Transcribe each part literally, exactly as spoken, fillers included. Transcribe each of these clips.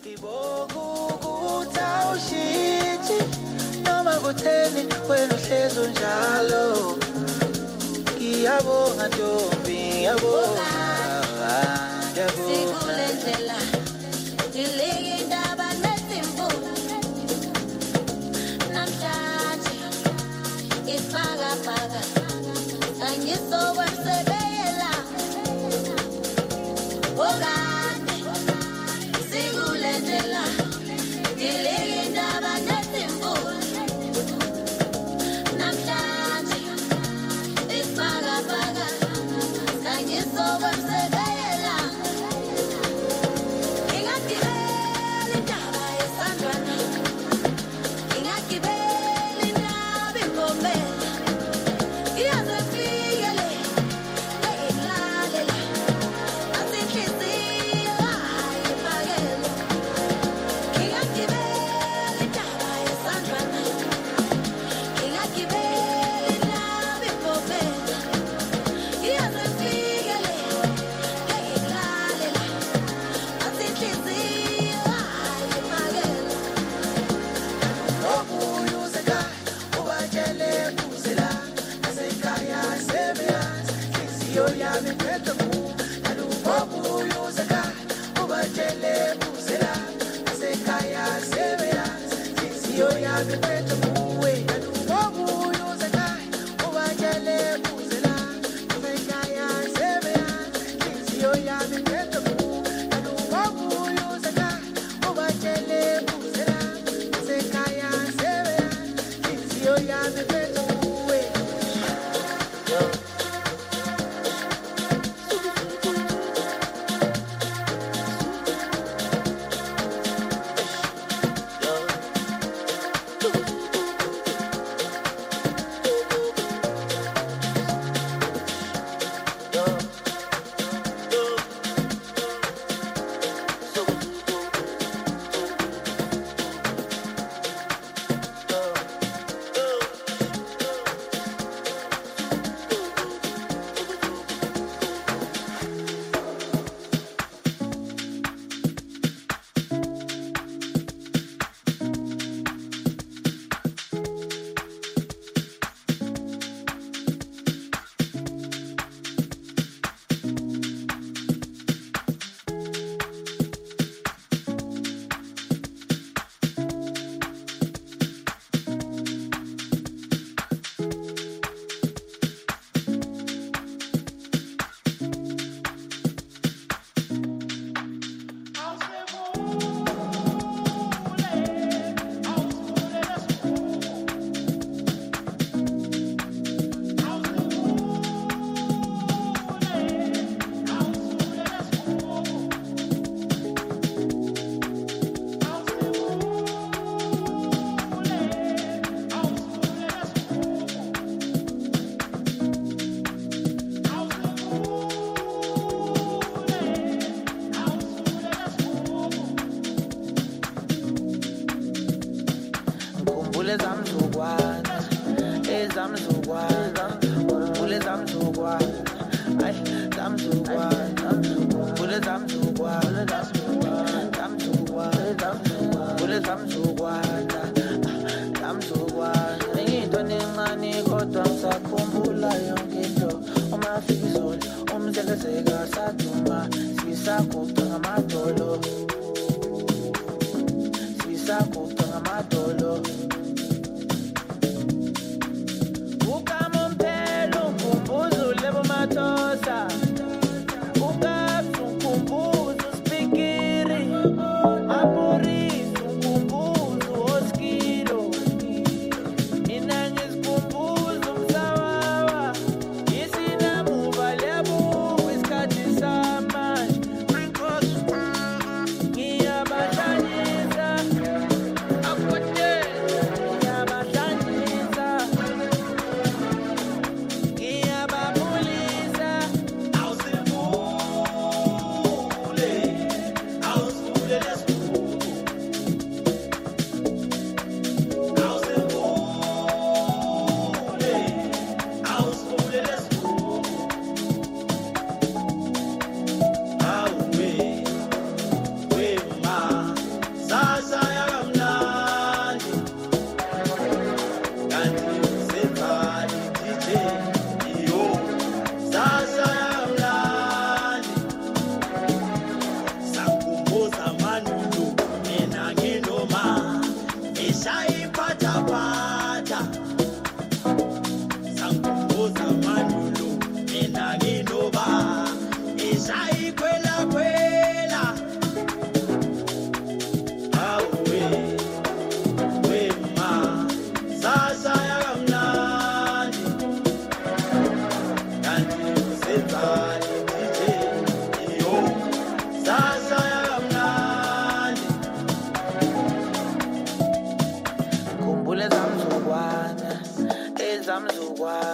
Utawushithi noma kutheni wena uhlezi unjalo. Ngiyabonga Ntombi, ngiyabonga. Sikule ndlela dilike indaba nesimfundo. Namhlanje ifaka faka angisokwensebeyela. Okade sikule ndlela dilike indaba nesimfundo. Namhlanje ifaka faka angisokwensebeyela. Speaking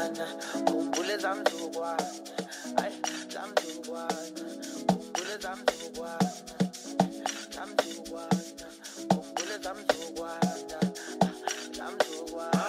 zamzukwana, kumbule zamzukwana, ay zamzukwana, kumbule zamzukwana, zamzukwana, kumbule zamzukwana, zamzukwana.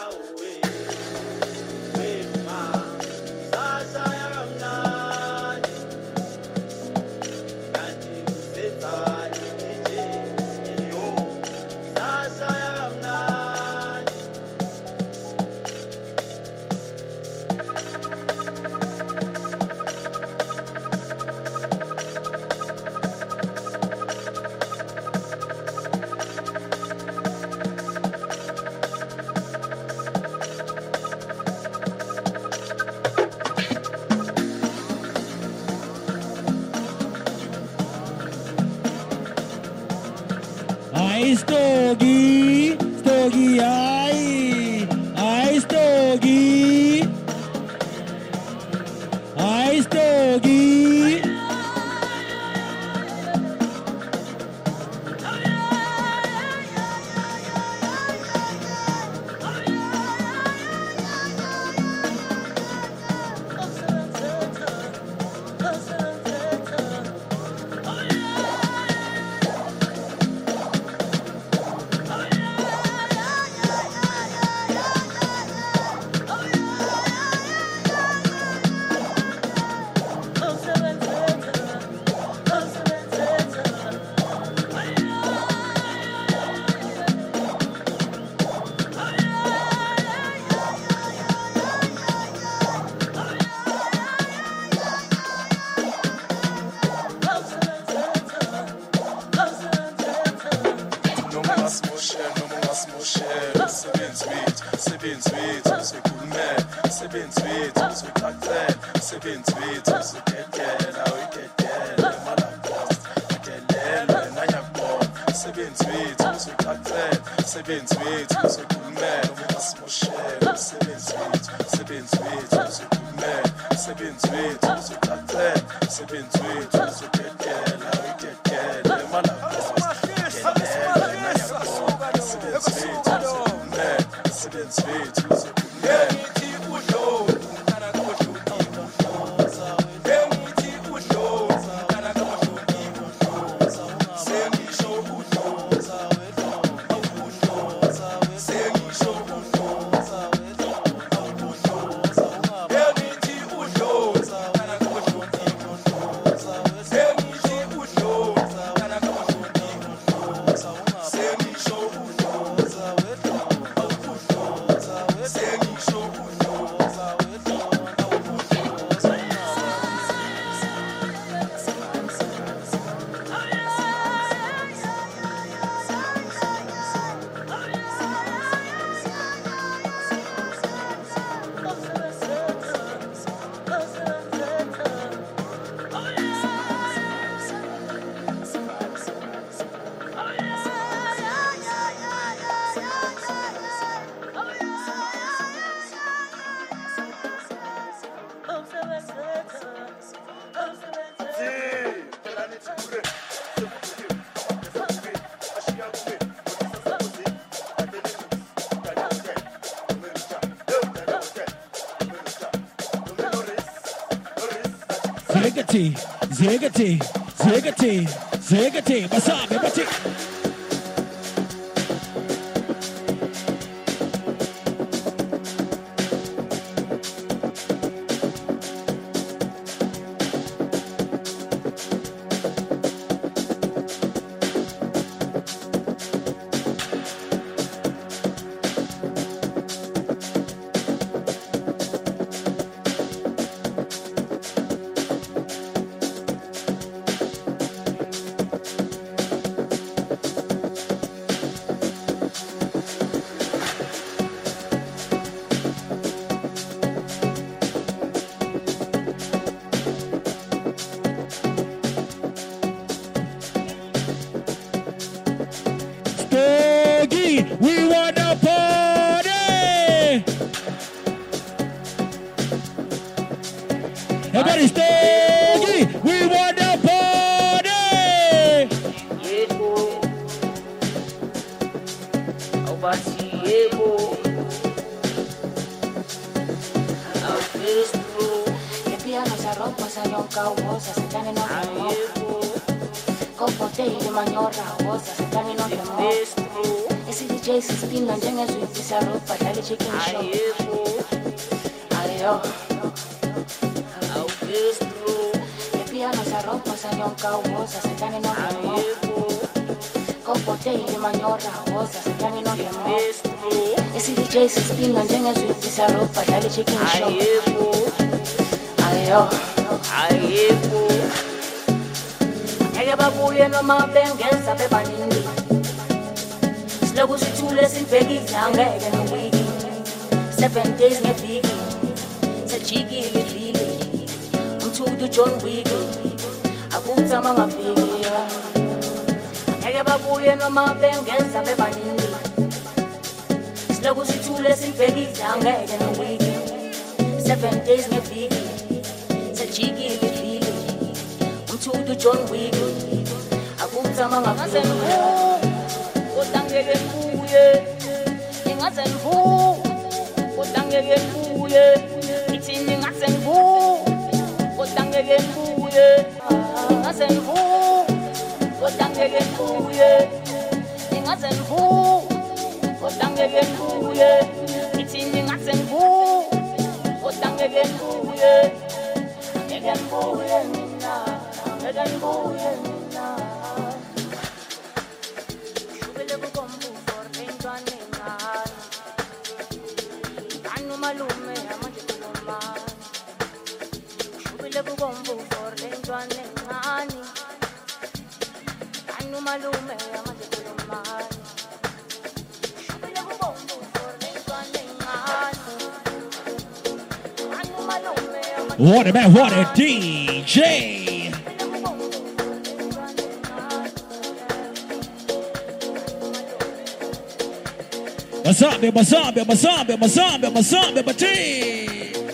Stogie, Stogie, ai, ai, Stogie, ai, Stogie. Zegati, Zegati, Zegati, Zegati, Masabe, Bati. We wanna party. Everybody stay. We wanna party. Yebo. Awubathi yebo. Le piano se rompe, se ronca, uosa, se tiene no remo. Copo daily, manyora, uosa, se tiene no remo. E si D J si spinna, genga su ti si arropa, dale chicken show. Ayo. Le piano se rompe, se ronca, uosa, se tiene no remo. Copo daily, manyora, uosa, se tiene no remo. E si D J si spinna, genga su ti si arropa, dale chicken show. Ayo. Ayo. Ngeke babuye noma bengeza bebaningi. Siloku sithule sibhekile angeke nowiki. Seven days ngeviki. Sejikile vili. Umthudu John Wick. Akuthama ngafiki. Ngeke babuye noma bengeza bebaningi. Siloku sithule sibhekile angeke nowiki. Seven days ngeviki. Sejikile vili. Umthudu John Wick. Akuthama ngafiki. Ngeke mbuye ingaze ngivu kodwa ngeke mbuye ngithini ingaze ngivu kodwa ngeke mbuye ingaze ngivu kodwa ngeke mbuye ingaze ngivu kodwa ngeke mbuye ngithini ingaze ngivu kodwa ngeke mbuye ngeke mbuye mina ngeke mbuye mina. Malume amanje kuloma shubile kubomvu for lentwane ngani anu malume amanje kuloma shubile kubomvu for lentwane ngani anu malume What a man, what a D J. Mazambe, mazambe, mazambe, mazambe, mazambe, bati.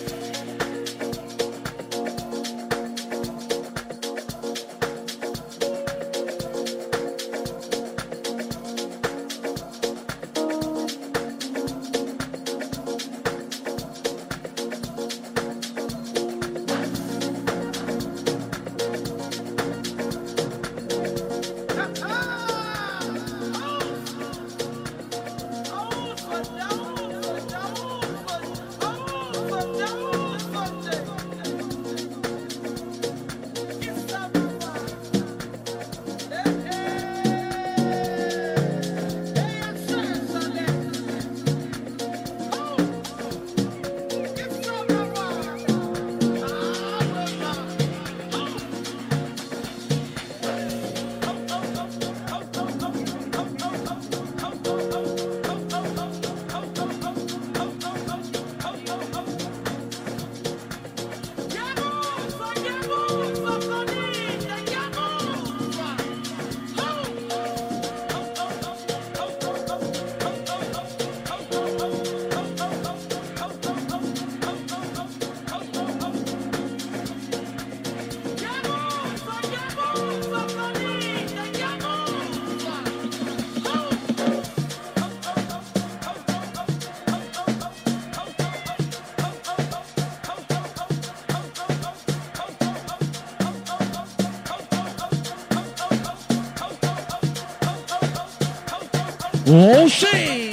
Oh shit!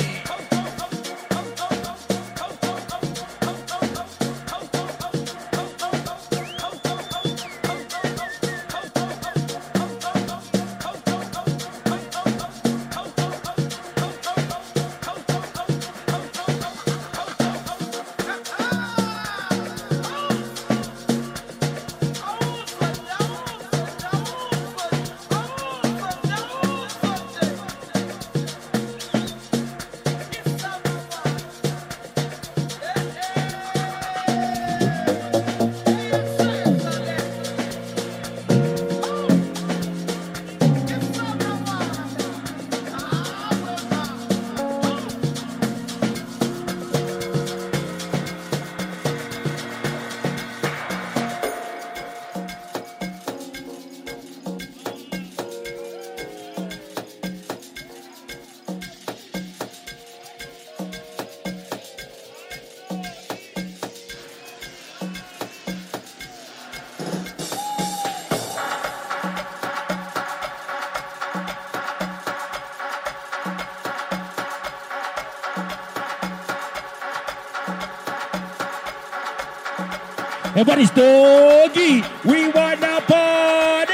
Everybody's doggy. We wanna party.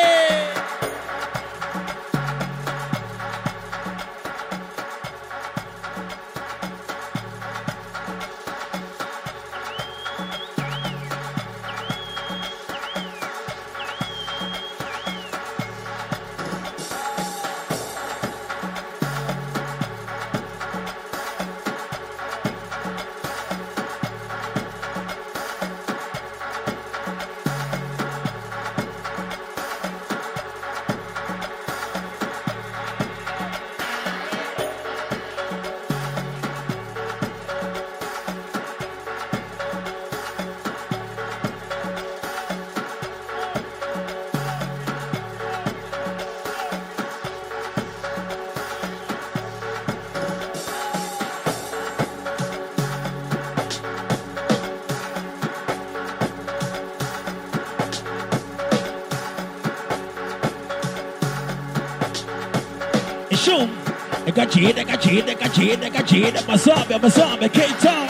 Shoom. I got you, I got you, I got you, I got you, Masambe, Masambe, K-Town.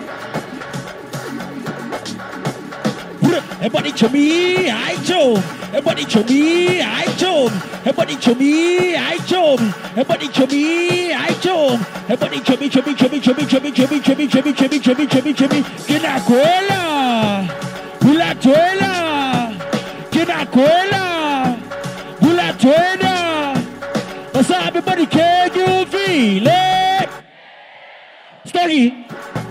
Everybody to me, I jump. Everybody to me, I jump. Everybody to me, I jump. Everybody to me, I jump. Everybody to me, to me, to me, to me, to me, to me, to me, to me, to me, to me, to me, to me. Ginacuela, Bulatuela, Ginacuela, Bulatuela. What's up, everybody? Can you feel it? Steady.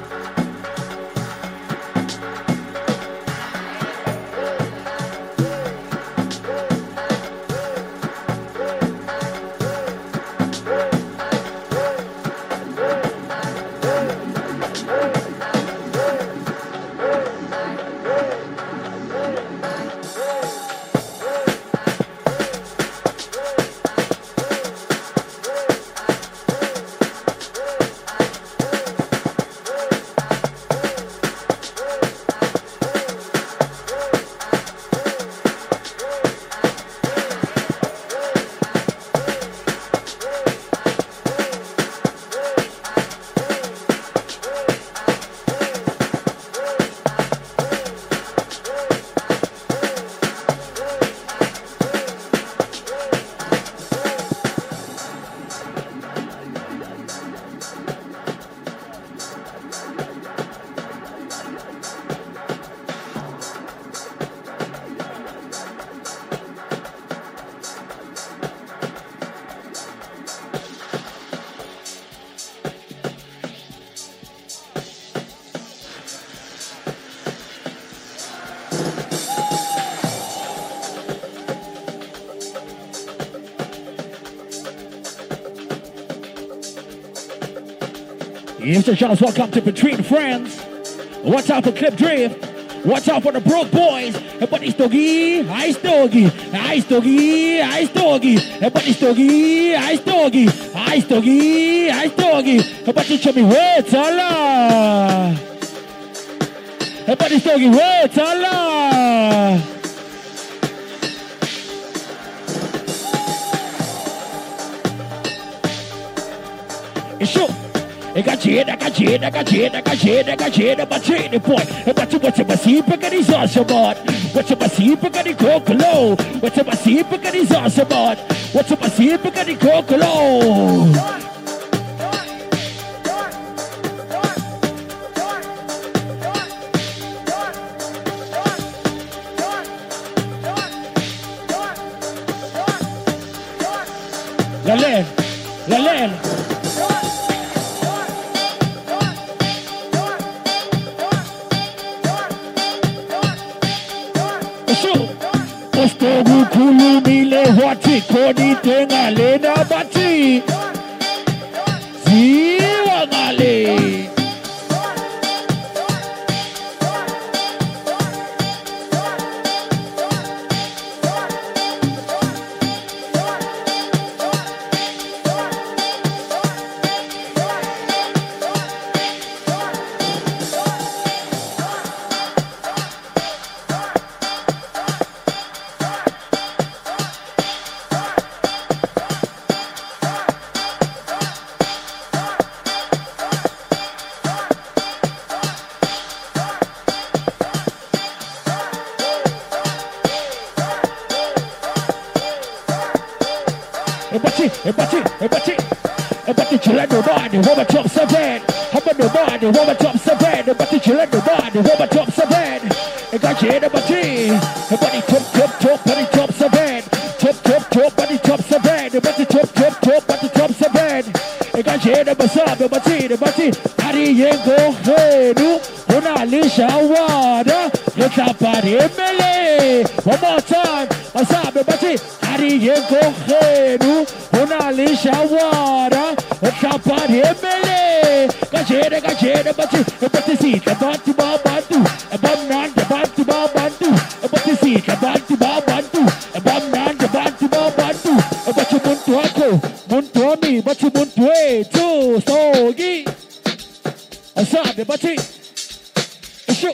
Yes, the shots welcome to Between Friends. Watch out for Clip Drift. Watch out for the Broke Boys. Everybody's doggy, ice doggy, ice doggy, ice doggy. Everybody's doggy, ice doggy, ice doggy, ice doggy. Everybody show me words, Allah. Everybody's doggy, words, Allah. It's show. I got you, I got you, I got you, I got you, I got you, I'm a training boy. But you what's a massive because he's awesome about. What's a massive because he cook low. What's a massive because he's awesome about. What's a massive because he cook low. Lalen, Lalen. Postogu kulumile wati kodi tenga lena bati ziwa ngale. everybody, everybody, everybody. Everybody chillin' the body, woman top seven. How about the body, woman top seven. Everybody chillin' the body, woman top seven. I got you in the body. Everybody top, top, top, body top seven. Top, top, top, body top seven. Everybody top, top, top, body top seven. I got you in the basab, the body, the body. Hari yengo, hey, nu. Una lisha wada. It's a party, melee. One more time. Basab, the body. Hari yengo, hey, nu. Una lisha wada. It's a party, melee. Gajere, gajere, bati. Bati si, bati ba bantu. Bam nan, bati ba bantu. Bati si, bati ba bantu. Bam nan, bati ba bantu. Bati muntu ako, muntu ami, bati muntu e tu sogi. Asabe bati. Ishu.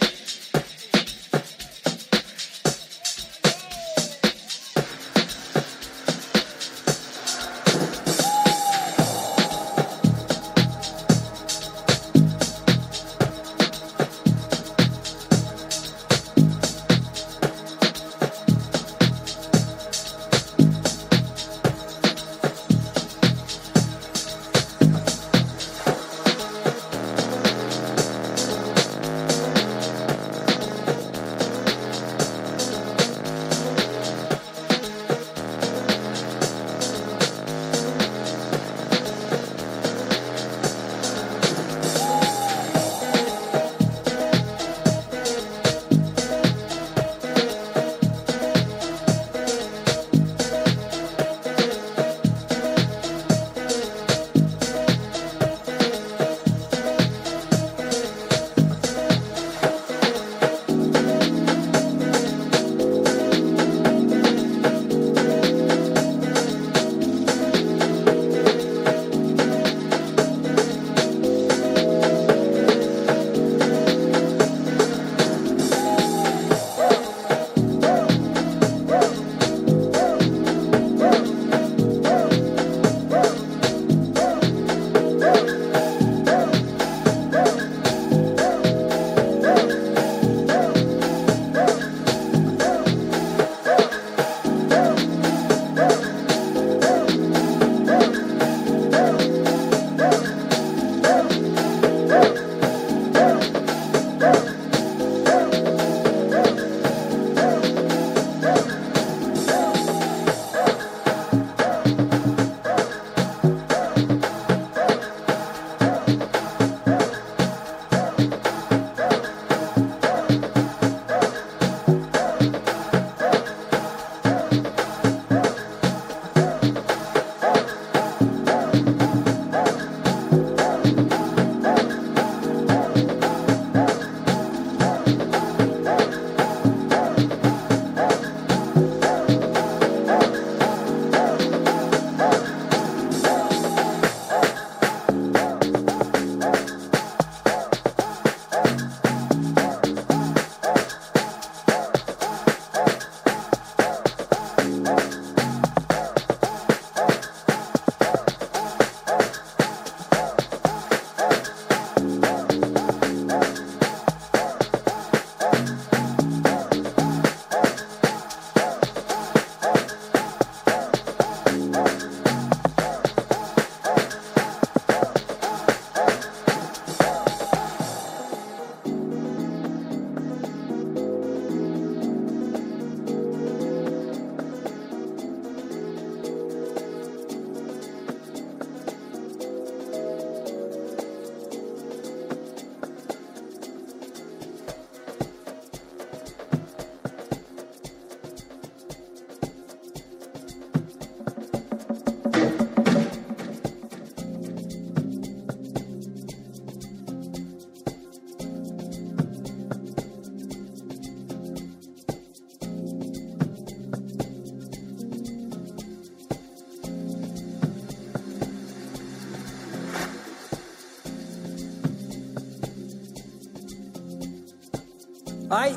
Ai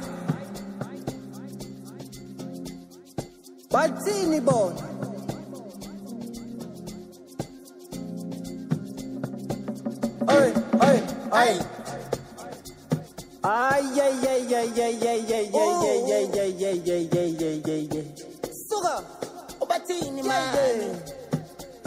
Balzini bon Ai ai ai Ai ai ai ai ai ai ai ai ai ai ai ai ai ai ai ai Suga Obatini man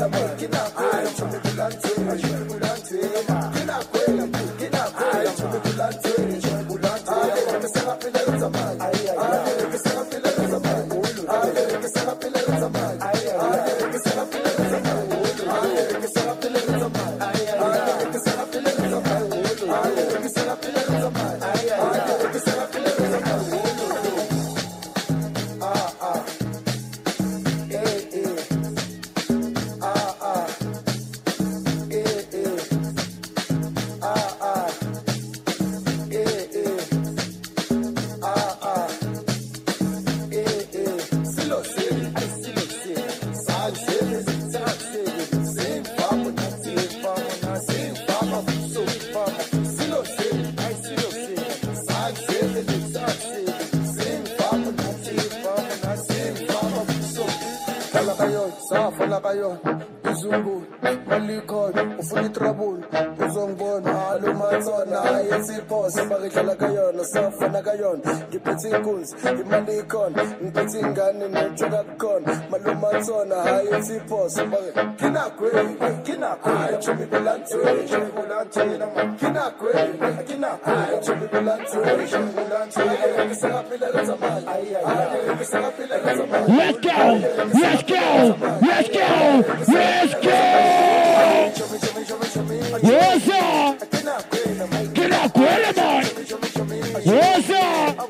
Let's go! Let's go! Let's go! Let's go! What's up? Get up, get up, what's up?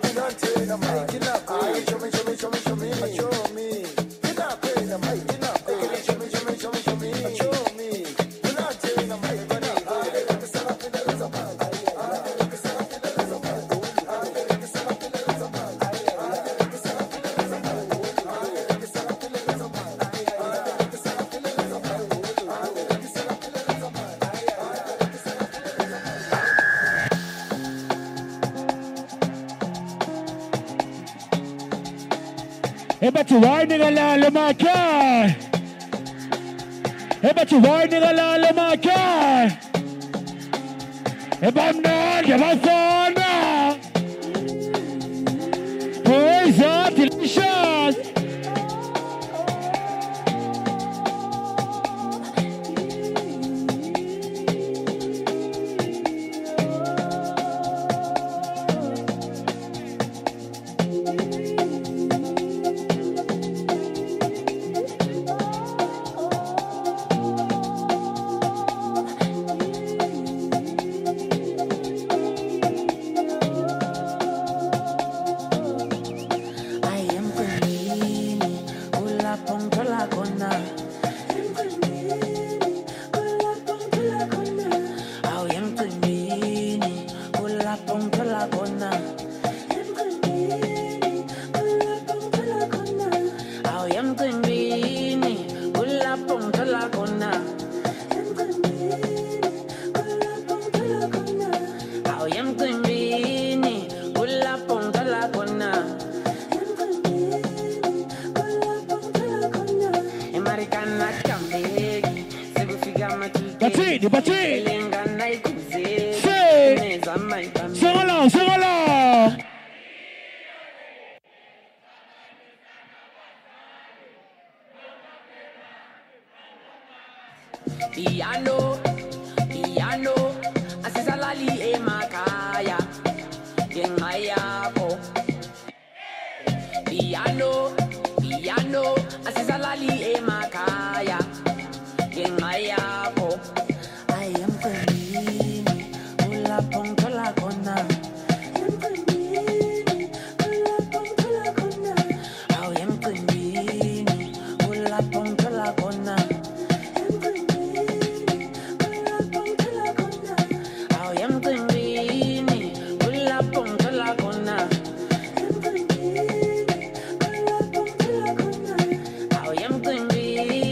Eba tu war nigga la le marqueur. Eba tu war nigga la le marqueur. Eba mna, eba fona. Boys up, delicious. Batini, batini. Say, sing along, sing along. Piano, piano, asisalali emakaya, yengayapo. Piano, piano, asisalali emakaya, yengayapo. I am Queen, ula pontola kona. I am Queen, ula pontola kona. I am Queen.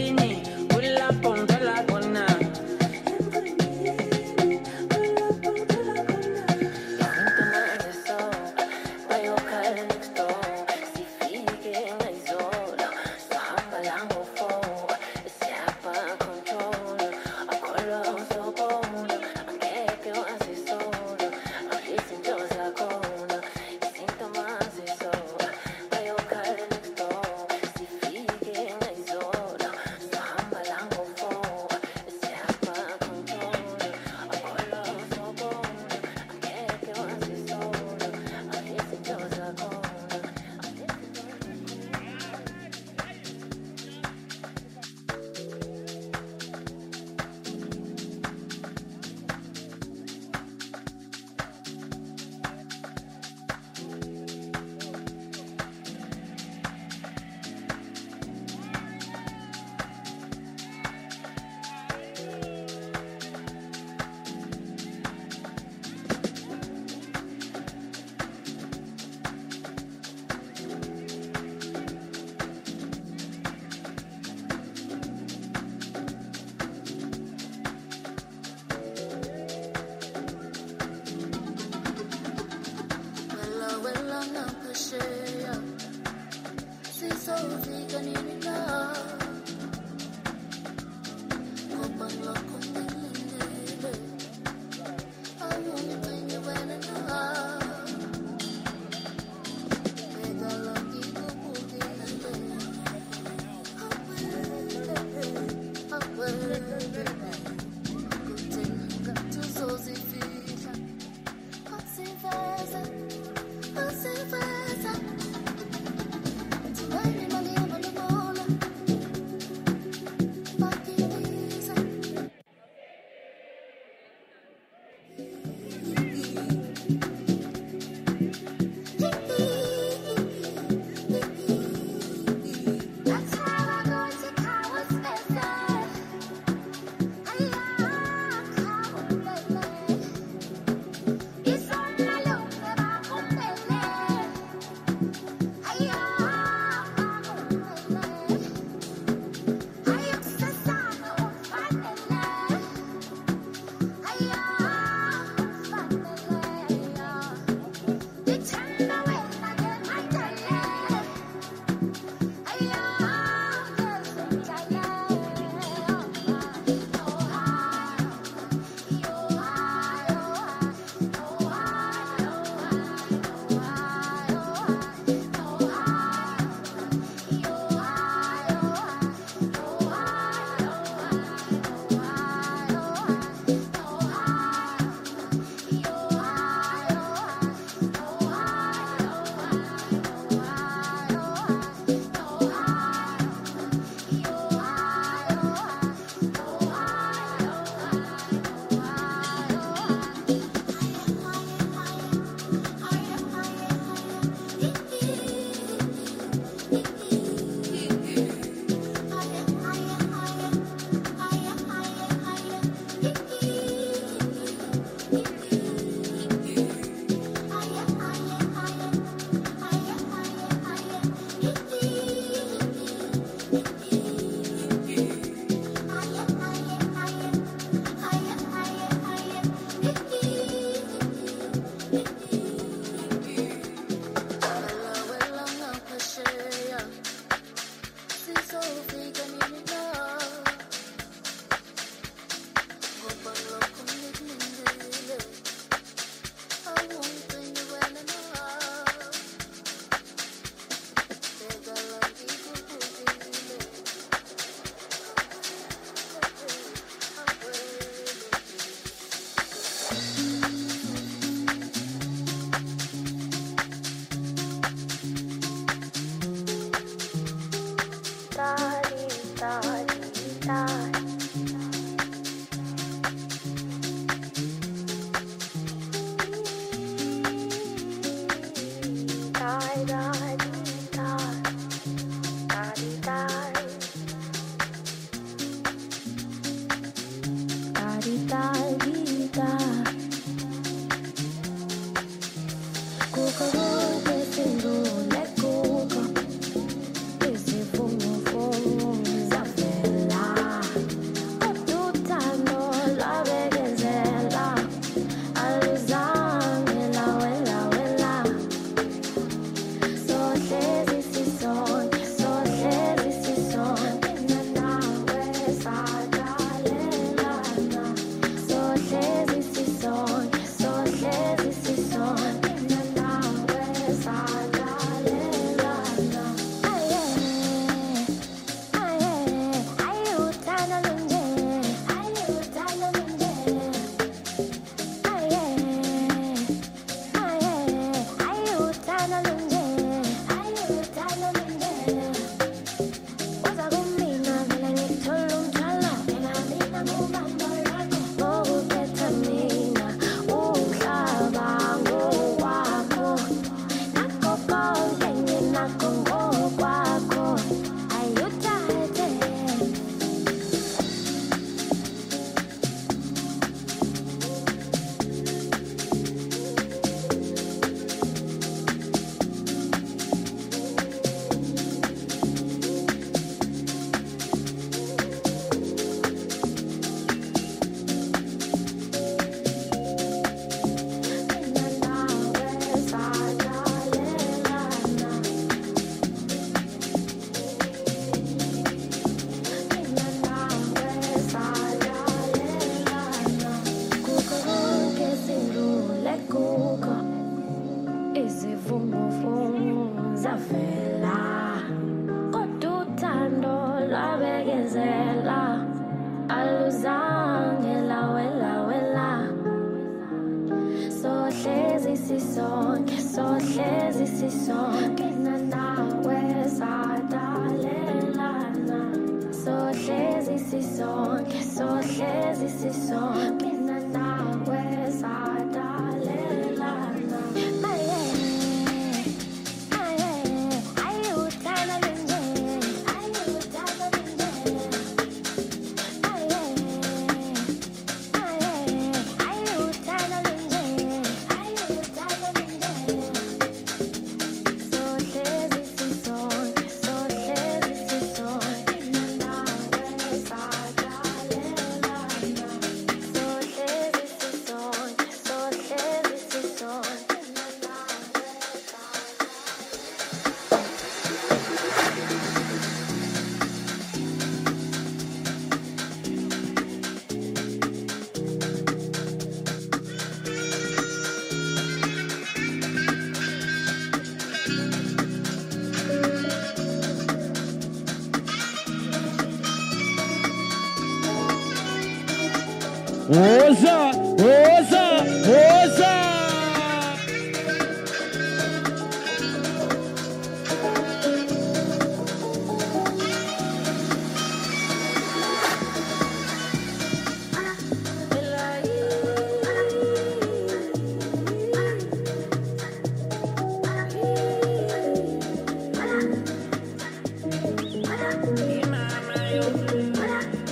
Rosa, Rosa, Rosa.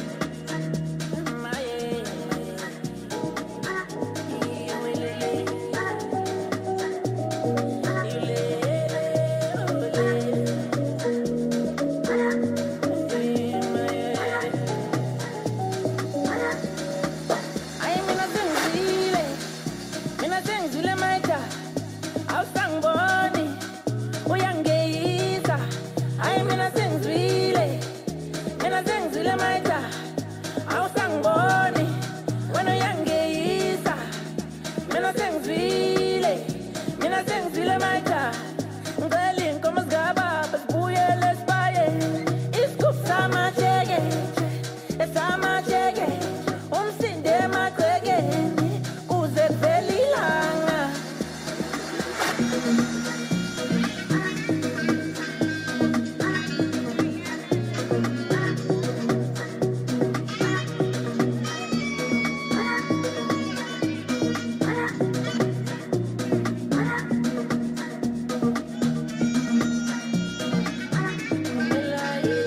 Yeah.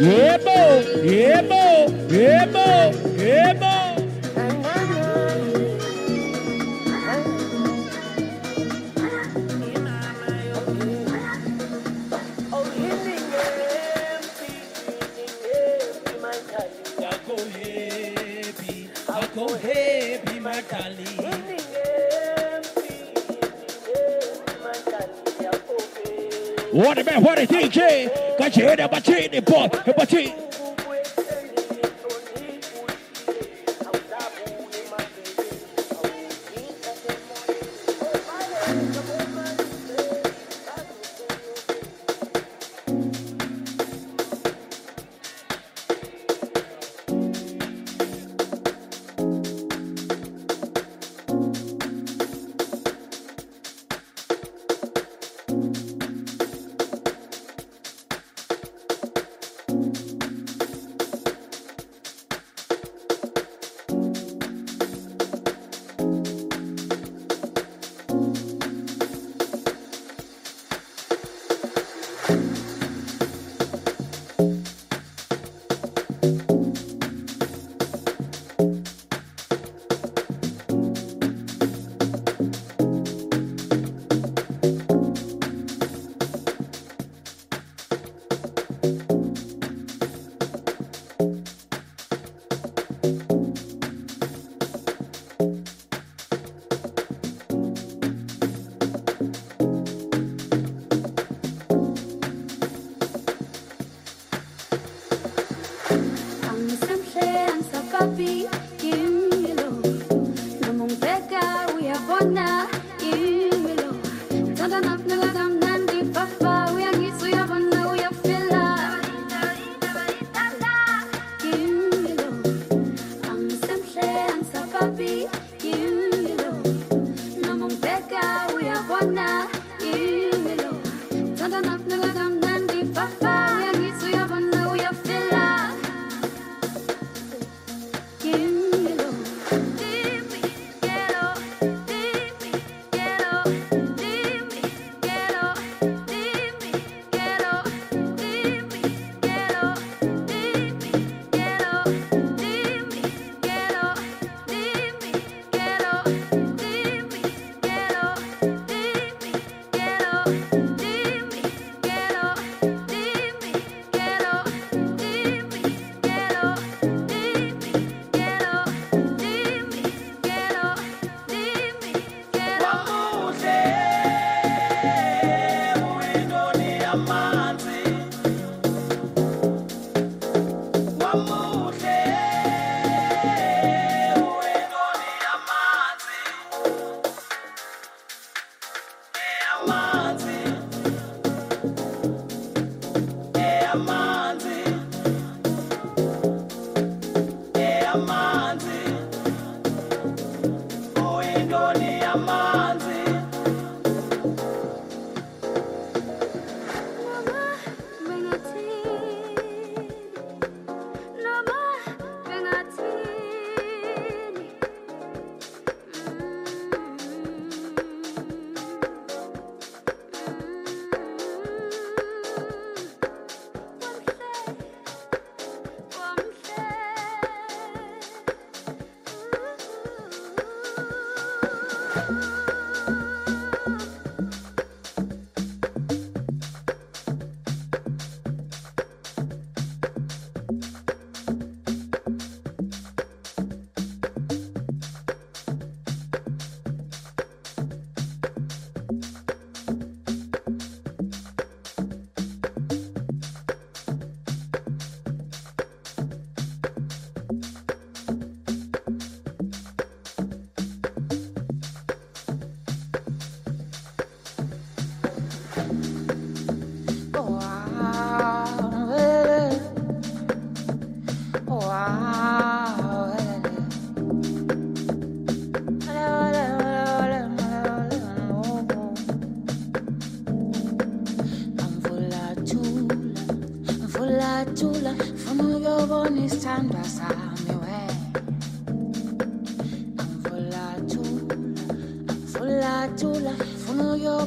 Yeah, mo, yeah, mo, yeah, mo, yeah, mo. What a man, what a D J. Got you in the machine, boy. The machine.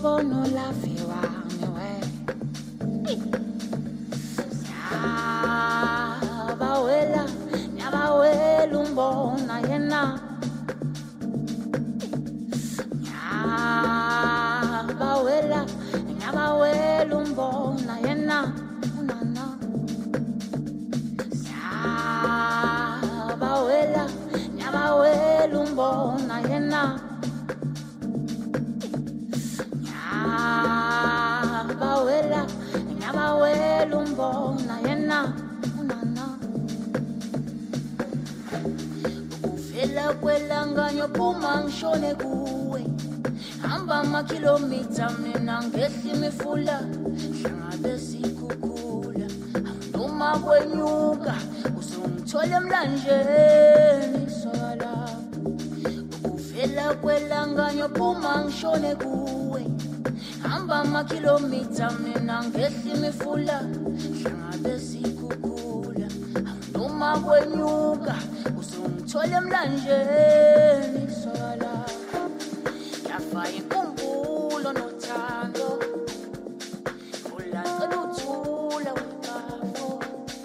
Ah ukuvela kwelanganyo phuma ngishone kuwe hamba amakhilomitha mina ngehla imifula hlangabe sikhukhula noma kwenyuka uzongithola emlanjeni sola ukuvela kwelanganyo phuma ngishone kuwe hamba amakhilomitha mina ngehla imifula hlangabe sikhukhula noma kwenyuka uzongithola emlanjeni sola yafa inkumbulo nothando ulacela uthula wengafo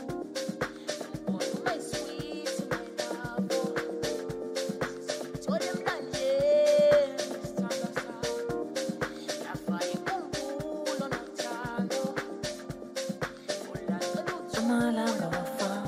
ubona sweet melavo thola emlanjeni sithanda sakho yafa inkumbulo nothando ulacela uthula amalanga wafana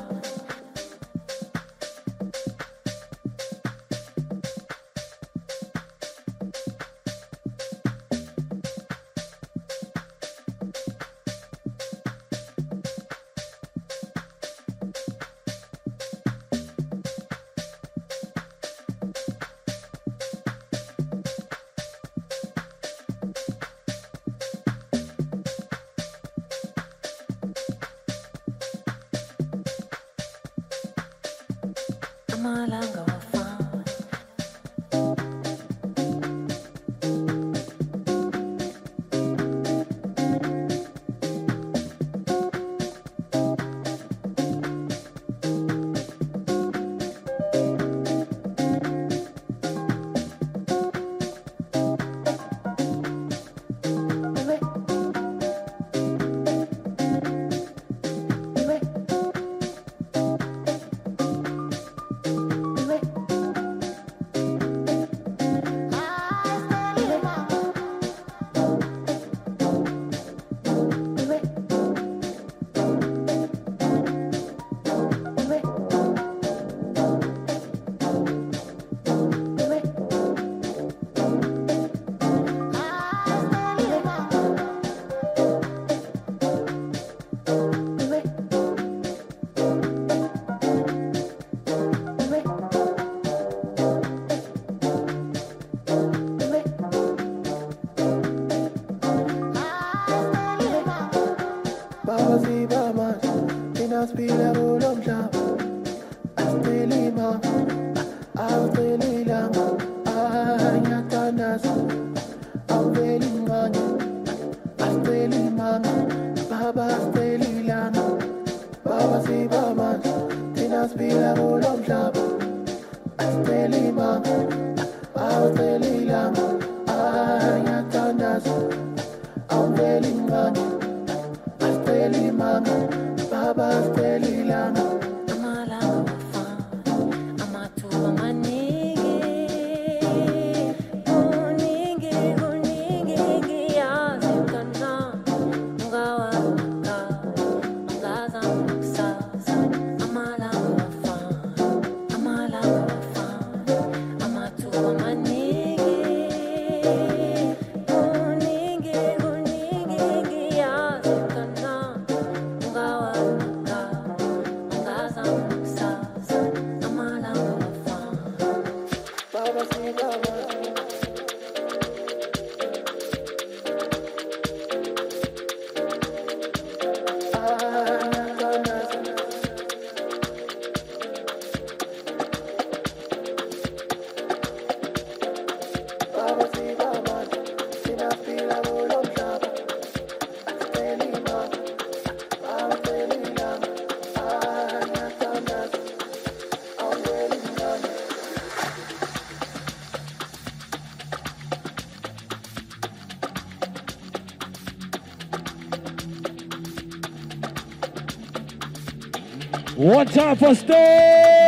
amalanga wafana One time for Stone!